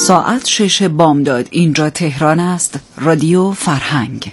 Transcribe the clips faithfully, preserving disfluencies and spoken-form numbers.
ساعت شش بامداد. اینجا تهران است. رادیو فرهنگ.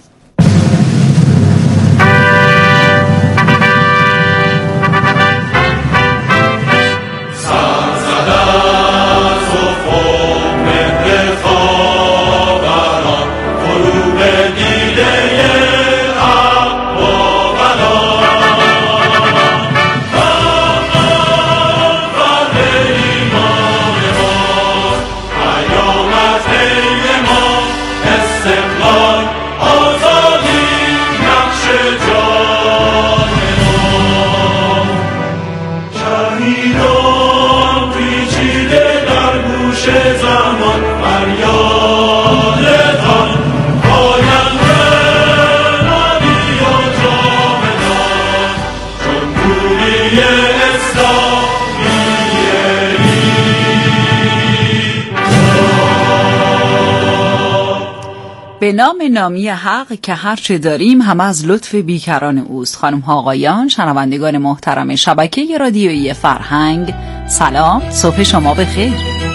به نام نامی حق که هرچه داریم همه از لطف بیکران اوست. خانم ها آقایان، شنوندگان محترم شبکه رادیویی فرهنگ، سلام، صبح شما بخیر.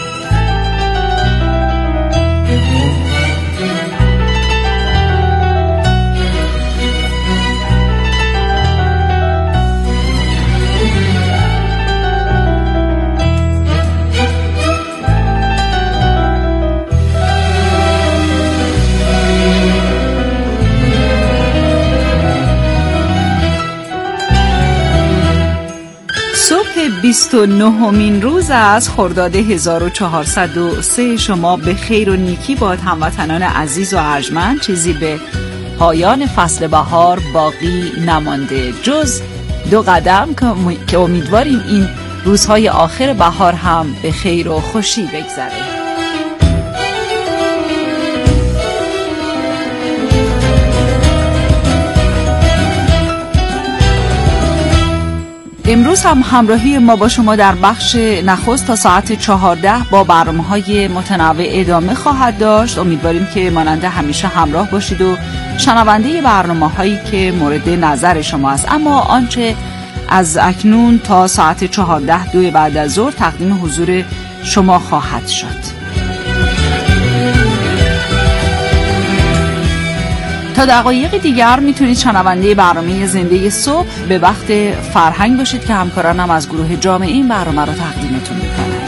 بیست و نهمین روز از خرداد هزار و چهارصد و سه شما به خیر و نیکی باد هموطنان عزیز و ارجمند. چیزی به پایان فصل بهار باقی نمانده جز دو قدم که امیدواریم این روزهای آخر بهار هم به خیر و خوشی بگذره. امروز هم همراهی ما با شما در بخش نخست تا ساعت چهارده با برنامه‌های متنوع ادامه خواهد داشت. امیدواریم که مانند همیشه همراه باشید و شنونده برنامه‌هایی که مورد نظر شما است. اما آنچه از اکنون تا ساعت چهارده دو بعد از ظهر تقدیم حضور شما خواهد شد. تا دقایق دیگر میتونید شنونده برنامه زنده صبح به وقت فرهنگ باشید که همکارانم از گروه جامعه این برنامه رو تقدیمتون میکنن.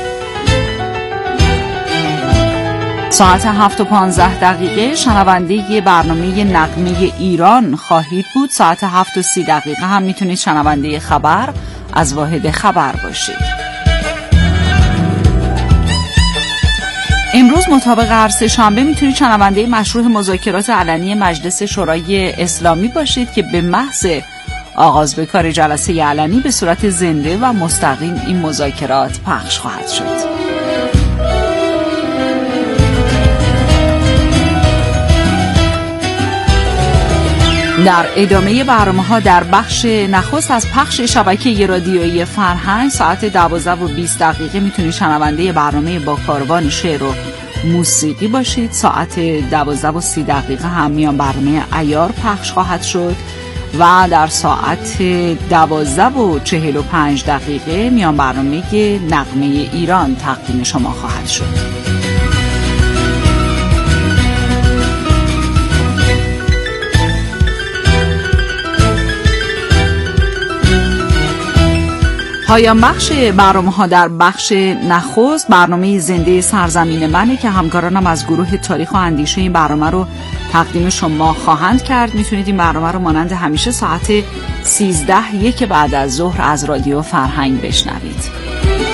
ساعت هفت و پانزده دقیقه شنونده برنامه نغمه ایران خواهید بود. ساعت هفت و سی دقیقه هم میتونید شنونده خبر از واحد خبر باشید. امروز مطابق هر سه شنبه میتونید شنونده مشروع مذاکرات علنی مجلس شورای اسلامی باشید که به محض آغاز به کار جلسه علنی به صورت زنده و مستقیم این مذاکرات پخش خواهد شد. در ادامه برنامه‌ها در بخش نخست از پخش شبکه رادیویی فرهنگ ساعت دوازده و بیست دقیقه میتونید شنونده برنامه با کاروان شعر و موسیقی باشید. ساعت دوازده و سی دقیقه هم میان برنامه عیار پخش خواهد شد و در ساعت دوازده و چهل و پنج دقیقه میان برنامه نغمه ایران تقدیم شما خواهد شد. پایان بخش برنامه ها در بخش نخست برنامه زنده سرزمین منه که همکارانم از گروه تاریخ و اندیشه این برنامه رو تقدیم شما خواهند کرد. میتونید این برنامه رو مانند همیشه ساعت سیزده یک بعد از ظهر از رادیو فرهنگ بشنوید.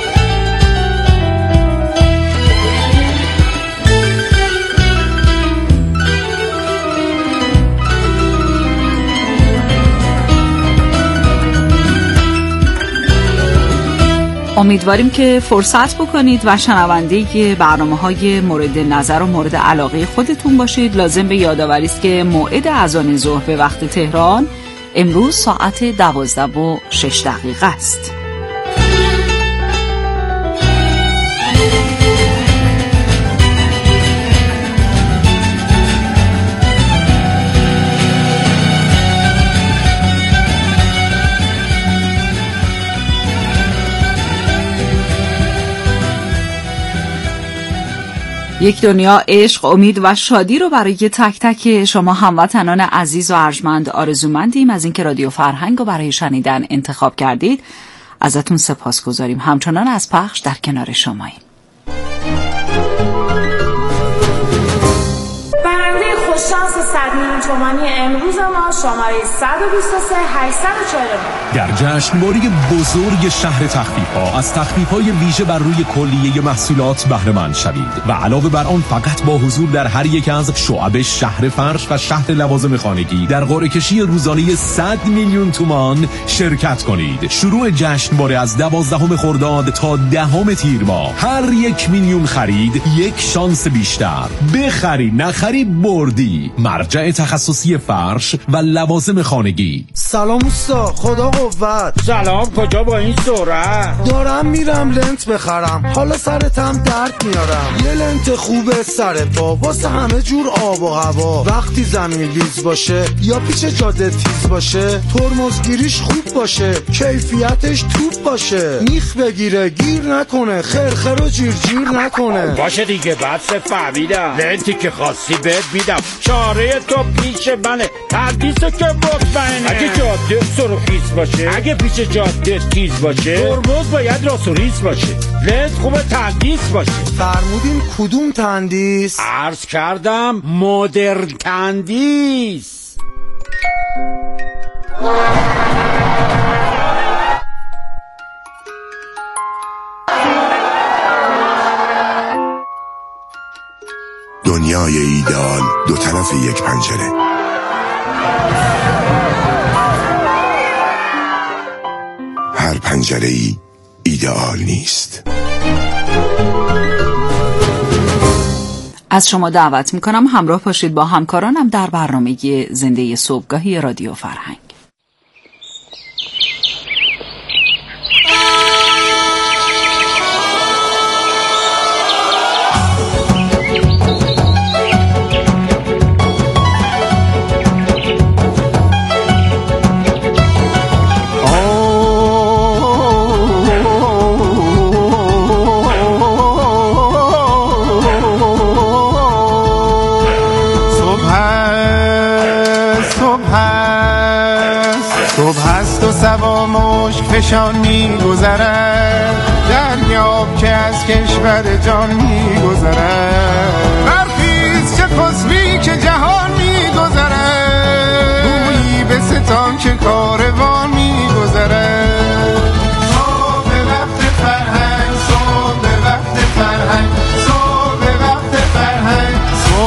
امیدواریم که فرصت بکنید و شنونده برنامه‌های مورد نظر و مورد علاقه خودتون باشید. لازم به یادآوری است که موعد اذان ظهر به وقت تهران امروز ساعت دوازده و شش دقیقه است. یک دنیا عشق، امید و شادی رو برای تک تک شما هموطنان عزیز و ارجمند آرزومندیم. از اینکه رادیو فرهنگ رو برای شنیدن انتخاب کردید ازتون سپاسگزاریم. همچنان از پخش در کنار شماییم. برنده خوششانس صد میلیون تومانی امروز ما شماره صد و بیست و سه هشتصد و چهل و نه در جشنواره بزرگ شهر تخفیف‌ها از تخفیف‌های ویژه بر روی کلیه محصولات بهره مند شوید و علاوه بر آن فقط با حضور در هر یک از شعب شهر فرش و شهر لوازم خانگی در قرعه کشی روزانه صد میلیون تومان شرکت کنید. شروع جشنواره از دوازدهم خرداد تا دهم تیر ماه. هر یک میلیون خرید یک شانس بیشتر. بخری نخری بردی. مرجع تخصصی فرش و لوازم خانگی. سلام اوستا، خدا قوت. سلام، کجا با این سرعت؟ دارم میرم لنت بخرم، حالا سرتم درد میارم. یه لنت خوبه سر پا واسه همه جور آب و هوا. وقتی زمین لیز باشه یا پیچ جاده تیز باشه، ترمزگیریش خوب باشه، کیفیتش توپ باشه، میخ بگیره گیر نکنه، خرخر و جیر جیر نکنه. باشه دیگه، بس فهمیدم. لنتی که خواستی بهت میدم، چاره تو پیش منه، تردیسو که مطمئنه. اگه جاده سرخیز باشه، اگه پیچ جاده تیز باشه، ترمز باید راست و ریز باشه، لنت خوبه تندیس باشه. فرمودین کدوم تندیس؟ عرض کردم مدرن تندیس. دنیای ایدئال دو طرف یک پنجره. هر پنجره ای ایدئال نیست. از شما دعوت میکنم همراه باشید با همکارانم در برنامه زنده صبحگاهی رادیو فرهنگ. سوا مشک فشان می گذرد، دریاب که از کشور جان می گذرد. برخیز چه خسبی که جهان می گذرد، گویی به ستان که کاروان می گذرد. صبح وقت فرهنگ، صبح وقت فرهنگ، صبح وقت فرهنگ،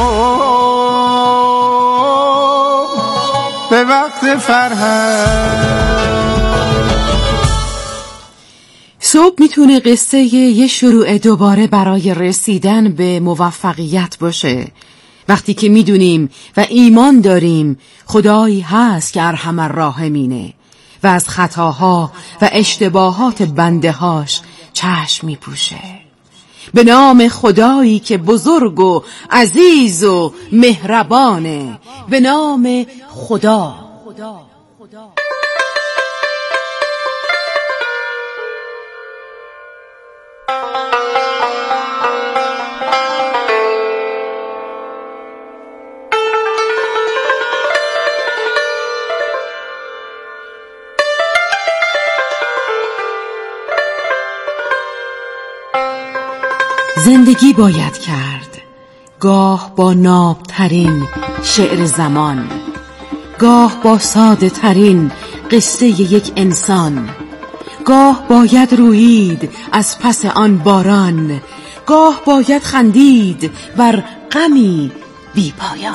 صبح به وقت فرهنگ. صبح میتونه قصه یه شروع دوباره برای رسیدن به موفقیت باشه. وقتی که میدونیم و ایمان داریم خدایی هست که ارحم الراحمینه و از خطاها و اشتباهات بندهاش چشم میپوشه. به نام خدایی که بزرگ و عزیز و مهربانه. به نام خدا. زندگی باید کرد، گاه با نابترین شعر زمان، گاه با ساده ترین قصه یک انسان، گاه باید رویید از پس آن باران، گاه باید خندید بر غمی بی پایان.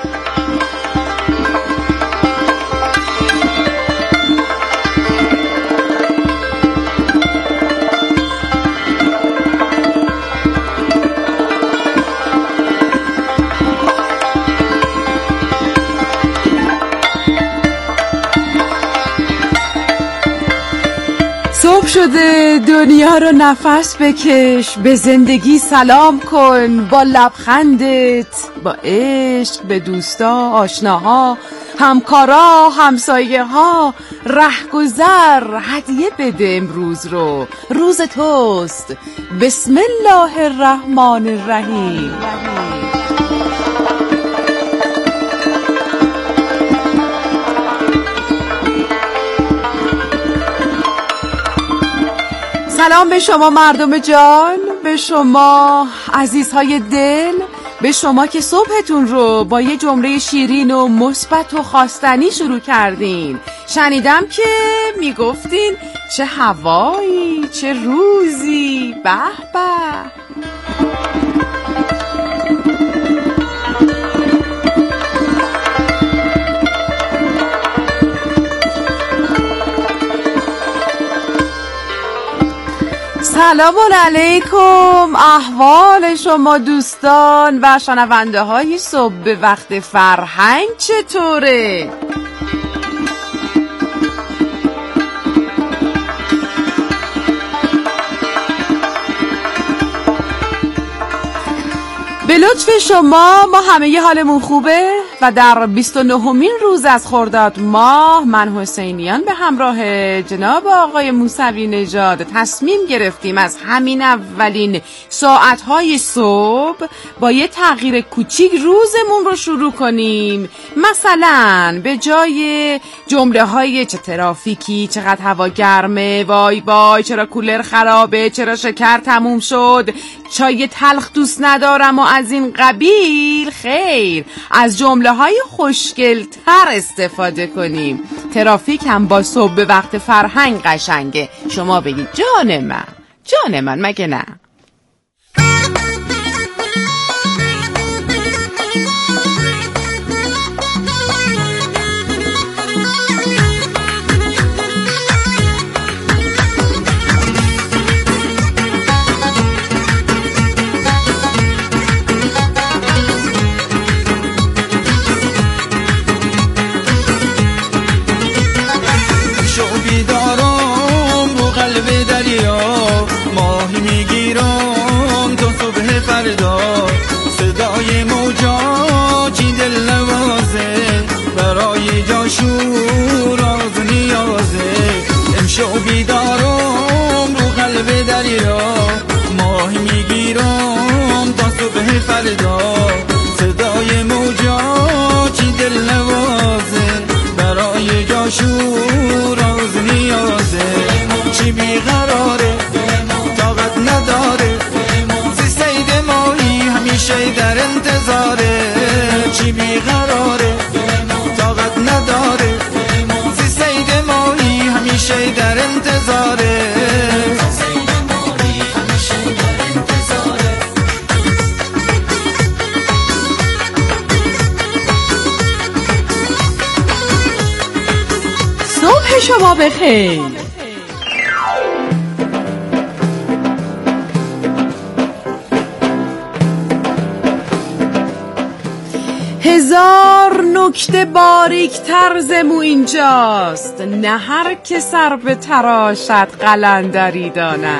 صبح شده، دنیا رو نفس بکش، به زندگی سلام کن با لبخندت، با عشق به دوستا، آشناها، همکارا، همسایه ها، رهگذر هدیه بده امروز رو، روز توست. بسم الله الرحمن الرحیم. سلام به شما مردم جان، به شما عزیزهای دل، به شما که صبحتون رو با یه جمله شیرین و مثبت و خواستنی شروع کردین. شنیدم که میگفتین چه هوایی، چه روزی، به به. سلام علیکم، احوال شما دوستان و شنونده های صبح به وقت فرهنگ چطوره؟ به لطف شما ما همه ی حالمون خوبه و در بیست و نهمین روز از خرداد ماه من حسینیان به همراه جناب آقای موسوی نژاد تصمیم گرفتیم از همین اولین ساعتهای صبح با یه تغییر کوچیک روزمون رو شروع کنیم. مثلا به جای جمله های چه ترافیکی، چقدر هوا گرمه، وای وای چرا کولر خرابه، چرا شکر تموم شد، چای تلخ دوست ندارم و از این قبیل، خیر از جمله های خوشگل تر استفاده کنیم. ترافیک هم با صبح به وقت فرهنگ قشنگه. شما بگید جان من، جان من، مگه نه؟ صدای موجا چی دل نوازه، برای جاشور راز نیازه. امشب بیدارم رو قلب دریا، ماهی میگیرم تا صبح فردا. صدای موجا چی دل نوازه، برای جاشور راز نیازه. چی بیقراره طاقت نداره، همیشه در انتظاره. چی بیقراره طاقت نداره، زی سید ماهی همیشه در انتظاره. صبح شما بخیر. هزار نکته باریک تر مو اینجاست، نه هر که سر به تراشد قلندری داند.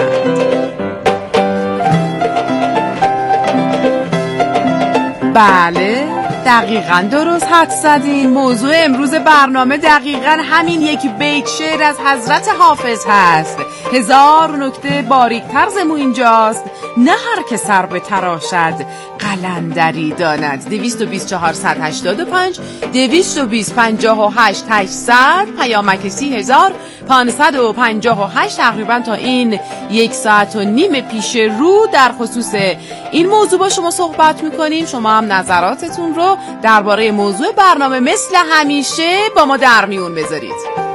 بله دقیقاً درست حد زدین. موضوع امروز برنامه دقیقاً همین یک بیت شعر از حضرت حافظ هست. هزار نکته باریک تر مو اینجاست، نه هر که سر به تراشد قلندری داند. دویست و بیست چهارصد هشتاد و پنج دویست و بیست پنجاه و هشت هشتصد پیامک سی هزار پانصد و پنجاه و هشت. تقریبا تا این یک ساعت و نیم پیش رو در خصوص این موضوع با شما صحبت میکنیم. شما هم نظراتتون رو درباره موضوع برنامه مثل همیشه با ما در میون بذارید.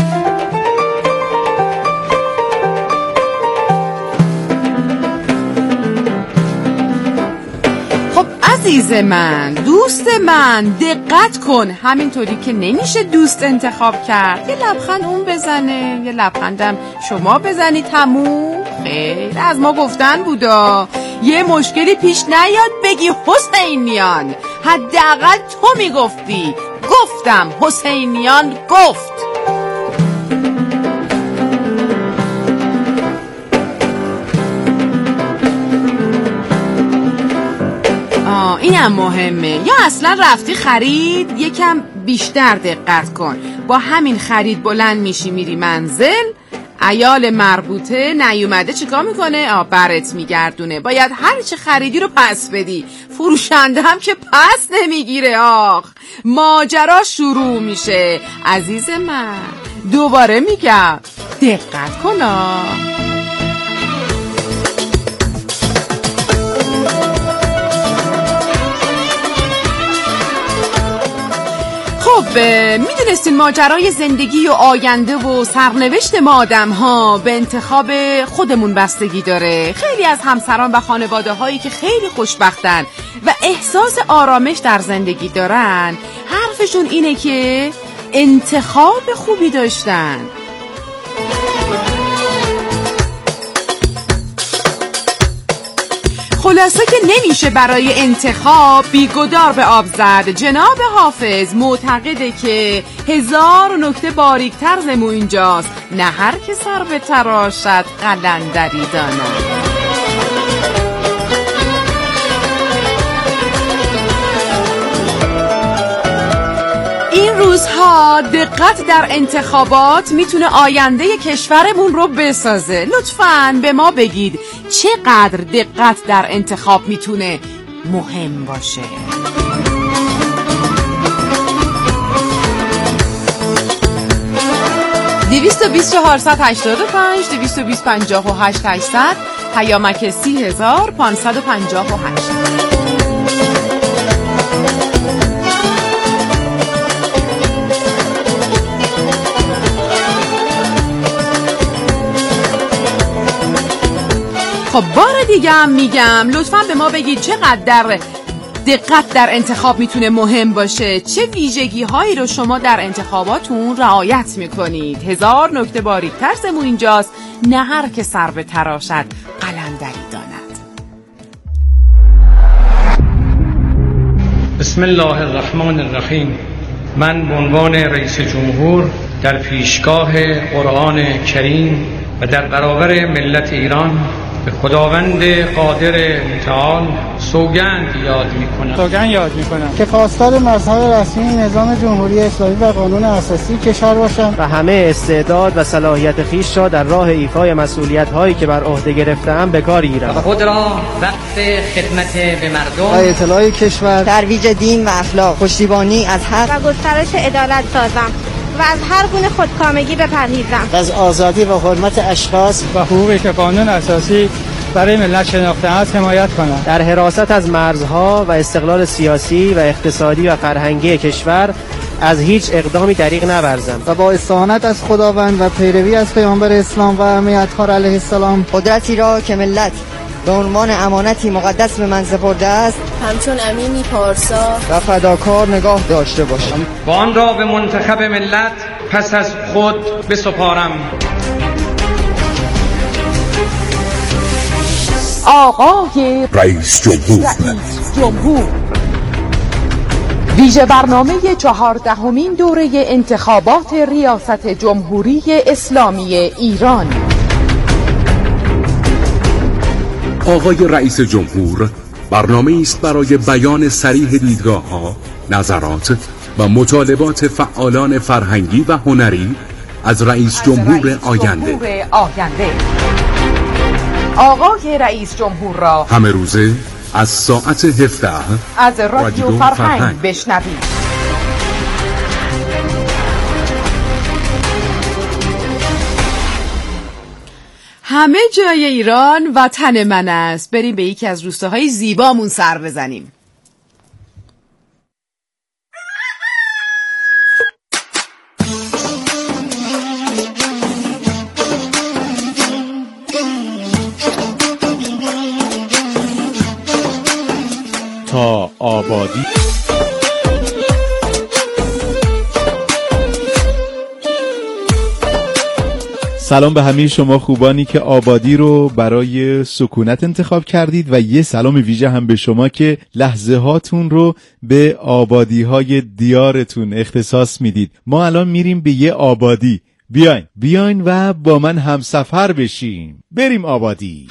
عزیز من، دوست من، دقت کن. همینطوری که نمیشه دوست انتخاب کرد، یه لبخند اون بزنه، یه لبخندم شما بزنی، تموم. خیر از ما گفتن بودا یه مشکلی پیش نیاد بگی حسینیان، حداقل تو میگفتی. گفتم حسینیان گفت. اینم مهمه. یا اصلا رفتی خرید یکم بیشتر دقت کن. با همین خرید بلند میشی میری منزل، عیال مربوطه نیومده چیکار میکنه؟ آ برت میگردونه. باید هر چه خریدی رو پس بدی. فروشنده هم که پس نمیگیره. آخ ماجرا شروع میشه. عزیز من دوباره میگم دقت کن. خب میدونستین ماجرای زندگی و آینده و سرنوشت ما آدم ها به انتخاب خودمون بستگی داره. خیلی از همسران و خانواده هایی که خیلی خوشبختن و احساس آرامش در زندگی دارن حرفشون اینه که انتخاب خوبی داشتن. خلاصه که نمیشه برای انتخاب بیگدار به آب زد. جناب حافظ معتقده که هزار نکته باریکتر ز مو اینجاست، نه هر که سر به تراشد قلندری داند. این روزها دقت در انتخابات میتونه آینده کشورمون رو بسازه. لطفاً به ما بگید چقدر دقت در انتخاب میتونه مهم باشه. دویست و بیست چهارصد و هشتاد و پنج دویست و بیست پنجاه و هشت هشتصد پیامک سی هزار پانصد و پنجاه و هشت. خب بار دیگه هم میگم لطفاً به ما بگید چقدر در دقت در انتخاب میتونه مهم باشه. چه ویژگی هایی رو شما در انتخاباتون رعایت میکنید؟ هزار نکته باریک‌تر ز مو اینجاست، نه هر که سر به تراشد قلندری داند. بسم الله الرحمن الرحیم. من به عنوان رئیس جمهور در پیشگاه قرآن کریم و در برابر ملت ایران به خداوند قادر متعال سوگند یاد میکنم سوگند یاد میکنم که خواستار مظهر رسمی نظام جمهوری اسلامی و قانون اساسی کشور باشم و همه استعداد و صلاحیت خویش را در راه ایفای مسئولیت هایی که بر عهده گرفته‌ام به کار گیرم و خود را وقف خدمت به مردم و اطلاع کشور، ترویج دین و اخلاق، پشتیبانی از حق و گسترش عدالت سازم و از هر گونه خودکامگی بپرهیزم. از آزادی و حرمت اشخاص و حقوقی که قانون اساسی برای ملت شناخته است حمایت کنم. در حراست از مرزها و استقلال سیاسی و اقتصادی و فرهنگی کشور از هیچ اقدامی دریغ نورزم و با استعانت از خداوند و پیروی از پیامبر اسلام و امیرخوار علیه السلام قدرتی را که ملت به عنوان امانتی مقدس به من سپرده است همچون امینی پارسا و فداکار نگاه داشته باشم و آن را به منتخب ملت پس از خود بسپارم. آقای رئیس جمهور, رئیس جمهور. ویژه برنامه چهاردهمین دوره انتخابات ریاست جمهوری اسلامی ایران. آقای رئیس جمهور برنامه است برای بیان صریح دیدگاه‌ها، نظرات و مطالبات فعالان فرهنگی و هنری از رئیس جمهور آینده. آینده آقای رئیس جمهور را همه روزه از ساعت هفده از رادیو فرهنگ بشنوید. همه جای ایران وطن من است. بریم به یکی از روستاهای زیبامون سر بزنیم. تا آبادی. سلام به همه شما خوبانی که آبادی رو برای سکونت انتخاب کردید و یه سلام ویژه هم به شما که لحظه هاتون رو به آبادی های دیارتون اختصاص میدید. ما الان میریم به یه آبادی. بیاین بیاین و با من همسفر بشین. بریم آبادی.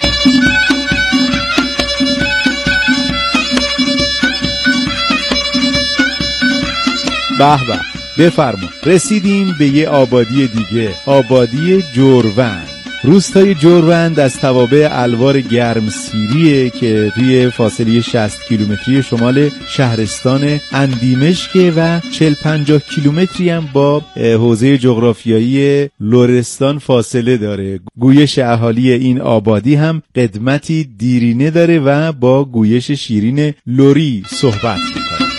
به به بفرما. رسیدیم به یه آبادی دیگه، آبادی جوروند. روستای جوروند از توابع الوار گرمسیریه که توی فاصله شصت کیلومتری شمال شهرستان اندیمشک و چهل پنجاه کیلومتری هم با حوزه جغرافیایی لرستان فاصله داره. گویش اهالی این آبادی هم قدمتی دیرینه داره و با گویش شیرین لری صحبت میکنه.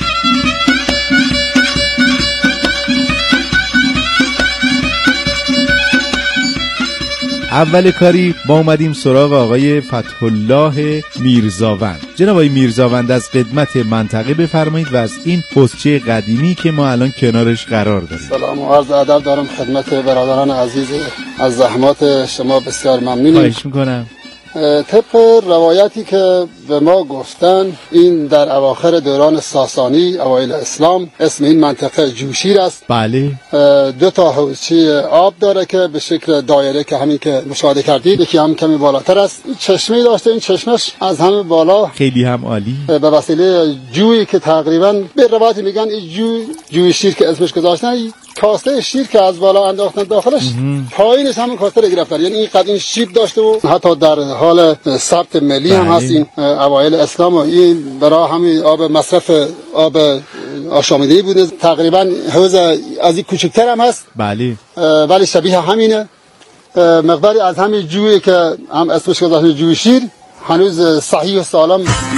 اول کاری ما اومدیم سراغ آقای فتح الله میرزاوند. جناب آقای میرزاوند از قدمت منطقه بفرمایید و از این پستچه قدیمی که ما الان کنارش قرار داریم. سلام و عرض ادب دارم خدمت برادران عزیز، از زحمات شما بسیار ممنونیم. خواهش میکنم. طبق روایتی که به ما گفتن، این در اواخر دوران ساسانی اوایل اسلام اسم این منطقه جوشیر است. بله. دو تا حوضچه آب داره که به شکل دایره که همین که مشاهده کردید، یکی هم کمی بالاتر است. این چشمه داشته، این چشمش از همه بالا خیلی هم عالی به وسیله جویی که تقریبا به روایتی میگن این جوی جوی شیر که اسمش گذاشتن، کاسته شیر که از بالا انداختن داخلش، پایینش همون کاسته رو گرفتن. یعنی این قدیم شیب داشته و حتی در حال ثبت ملی هم هست این اوایل اسلام و این برای همین آب مصرف آب آشامیدنی بوده. تقریبا حوض از این کوچکتر هم هست. بله. ولی شبیه همینه. مقداری از همین جویی که هم اسمش گذاشتن جوی شیر هنوز صحیح و سالم.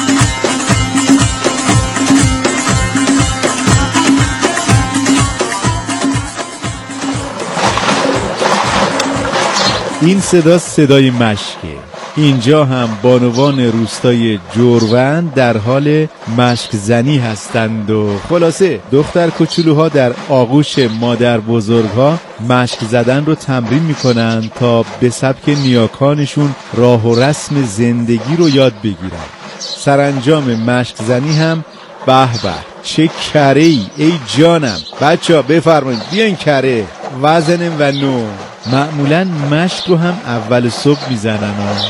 این صدا صدای مشکه. اینجا هم بانوان روستای جوروند در حال مشک زنی هستند و خلاصه دختر کوچولوها در آغوش مادر بزرگها مشک زدن رو تمرین میکنن تا به سبک نیاکانشون راه و رسم زندگی رو یاد بگیرن. سرانجام مشک زنی هم به به چه کره ای ای جانم. بچه ها بفرمایید بیاین کره وزنم و نو. معمولا مشک رو هم اول صبح میزنن ها.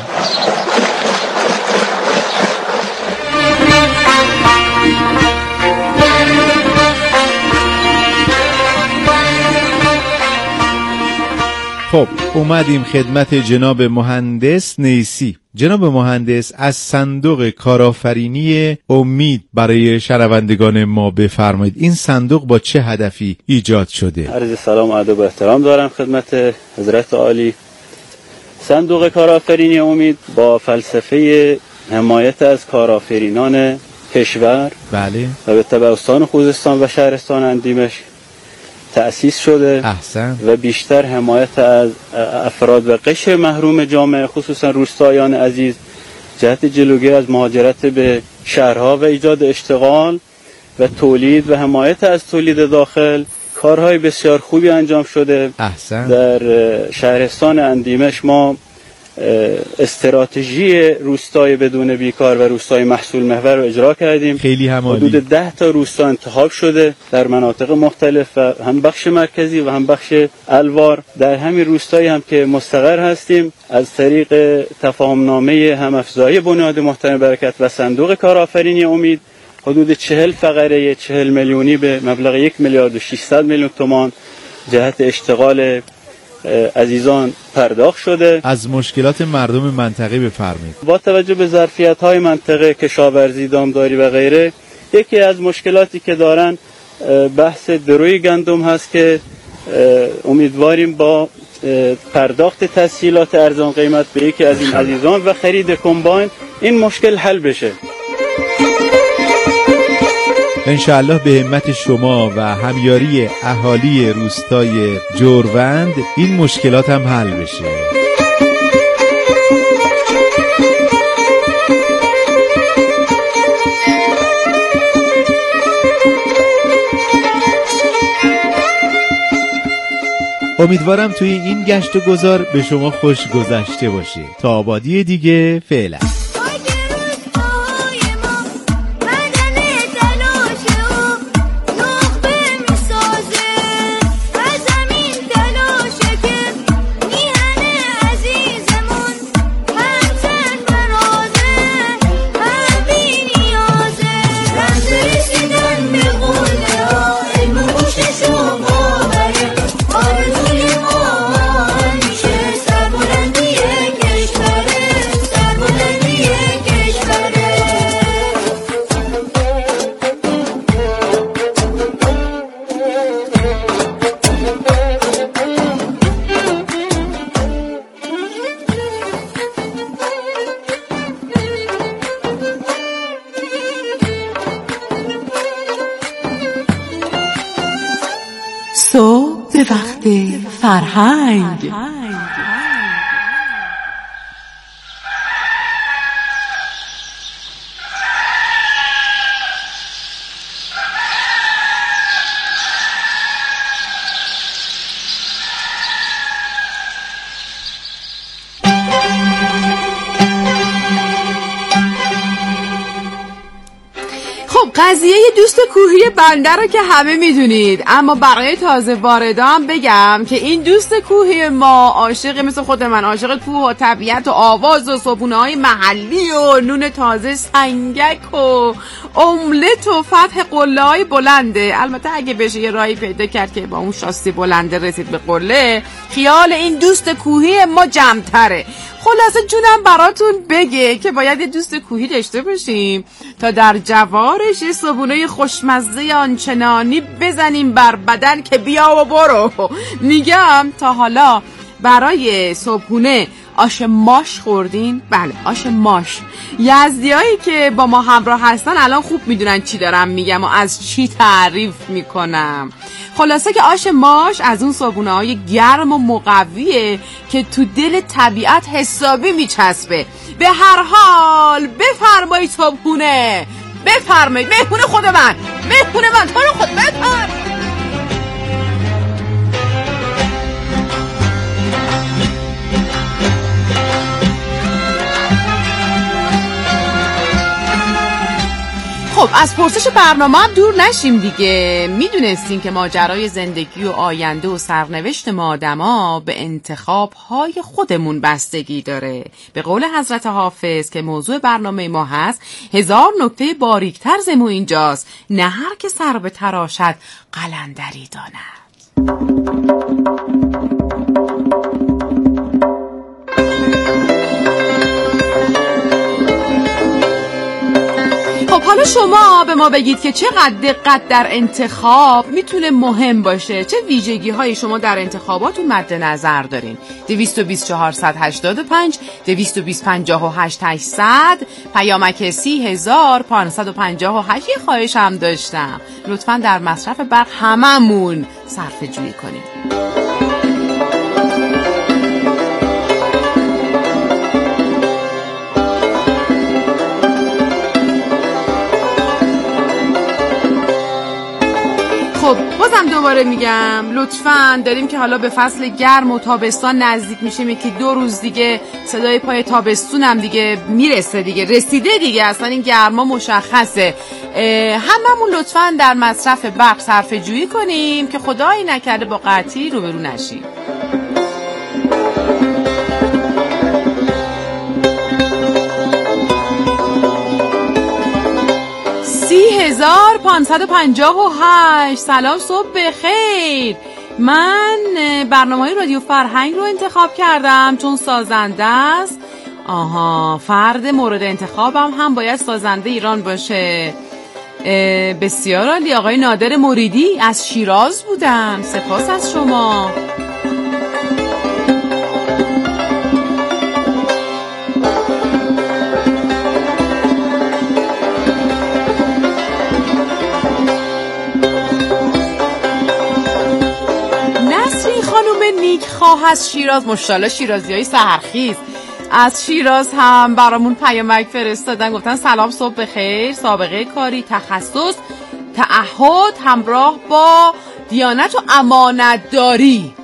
خب اومدیم خدمت جناب مهندس نیسی. جناب مهندس از صندوق کارآفرینی امید برای شنوندگان ما بفرمایید این صندوق با چه هدفی ایجاد شده؟ عرض سلام و ادب و احترام دارم خدمت حضرت عالی. صندوق کارآفرینی امید با فلسفه حمایت از کارآفرینان کشور بله و به تبع استان خوزستان و شهرستان اندیمشک تأسیس شده. احسن. و بیشتر حمایت از افراد و قشر محروم جامعه خصوصا روستایان عزیز جهت جلوگیری از مهاجرت به شهرها و ایجاد اشتغال و تولید و حمایت از تولید داخل کارهای بسیار خوبی انجام شده. احسن. در شهرستان اندیمشک ما استراتژی روستای بدون بیکار و روستای محصول محور رو اجرا کردیم. خیلی هم عالی. حدود ده تا روستا انتخاب شده در مناطق مختلف و هم بخش مرکزی و هم بخش الوار. در همین روستایی هم که مستقر هستیم از طریق تفاهم نامه همافزایی بنیاد محترم برکت و صندوق کارآفرینی امید حدود چهل فقره چهل میلیونی به مبلغ یک میلیارد و ششصد میلیون تومان جهت اشتغال عزیزان پرداخت شده. از مشکلات مردم منطقه بفرمایید. با توجه به ظرفیت‌های منطقه کشاورزی، دامداری و غیره، یکی از مشکلاتی که دارن بحث دروی گندم هست که امیدواریم با پرداخت تسهیلات ارزان قیمت به یکی از این عزیزان و خرید کمباین این مشکل حل بشه. انشاءالله به همت شما و همیاری اهالی روستای جوروند این مشکلات هم حل بشه. امیدوارم توی این گشت و گذار به شما خوش گذشته باشه. تا آبادی دیگه فعلا. صبح به وقت فرهنگ. قضیه دوست کوهی بنده رو که همه میدونید، اما برای تازه واردام بگم که این دوست کوهی ما عاشق، مثل خود من، عاشق کوه و طبیعت و آواز و صبحونه های محلی و نون تازه سنگک و املت و فتح قله های بلنده. البته اگه بشه یه راهی پیدا کرد که با اون شاسی بلنده رسید به قله، خیال این دوست کوهی ما جمع‌تره. خلاصه جونم براتون بگه که باید یه دوست کوهی داشته باشیم تا در جوارش یه صبحونه خوشمزه آنچنانی بزنیم بر بدن که بیا و برو. میگم تا حالا برای صبحونه آش ماش خوردین؟ بله، آش ماش. یزدیایی که با ما همراه هستن الان خوب میدونن چی دارم میگم و از چی تعریف میکنم. خلاصه که آش ماش از اون صبحونه های گرم و مقویه که تو دل طبیعت حسابی میچسبه. به هر حال بفرمایید صبحونه، بفرمایید مهمون خود من، مهمون من تو رو خود بفرمایید. خب از پرسش برنامه هم دور نشیم دیگه. میدونستین که ماجرای زندگی و آینده و سرنوشت ما آدما به انتخاب‌های خودمون بستگی داره. به قول حضرت حافظ که موضوع برنامه ما هست، هزار نکته باریک‌تر ز مو اینجاست، نه هر که سر به تراشد قلندری داند. حالا شما به ما بگید که چقدر دقت در انتخاب میتونه مهم باشه، چه ویژگی های شما در انتخاباتون مد نظر دارین. دویست و بیست چهارصد هشتاد و پنج دویست و بیست پنجاه و هشت هشتصد پیامک سی هزار پانصد و پنجاه و هشت. یه خواهش هم داشتم، لطفاً در مصرف برق هممون صرفه جویی کنیم. خب بازم دوباره میگم لطفاً، داریم که حالا به فصل گرم و تابستان نزدیک میشیم، یکی دو روز دیگه صدای پای تابستون هم دیگه میرسه دیگه، رسیده دیگه، اصلا این گرما مشخصه. هممون لطفاً در مصرف برق صرفه جویی کنیم که خدایی نکرده با قحطی روبرو نشیم. سی هزار پانصد و پنجاه و هشت. سلام، صبح بخیر. من برنامه رادیو فرهنگ رو انتخاب کردم چون سازنده است. آها، فرد مورد انتخابم هم باید سازنده ایران باشه. بسیار عالی، آقای نادر مریدی از شیراز بودن. سپاس از شما. خواه از شیراز، مشالله شیرازی های سحرخیز از شیراز هم برامون پیامک فرستادن، گفتن سلام، صبح بخیر، سابقه کاری، تخصص، تعهد همراه با دیانت و امانت داری.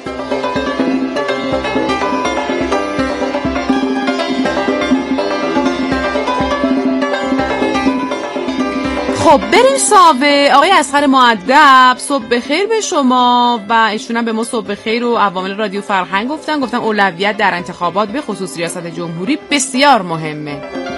خب بریم ساوه. آقای اصغر مؤدب، صبح بخیر به شما. و ایشون هم به ما صبح بخیر و عوامل رادیو فرهنگ گفتن، گفتن اولویت در انتخابات به خصوص ریاست جمهوری بسیار مهمه.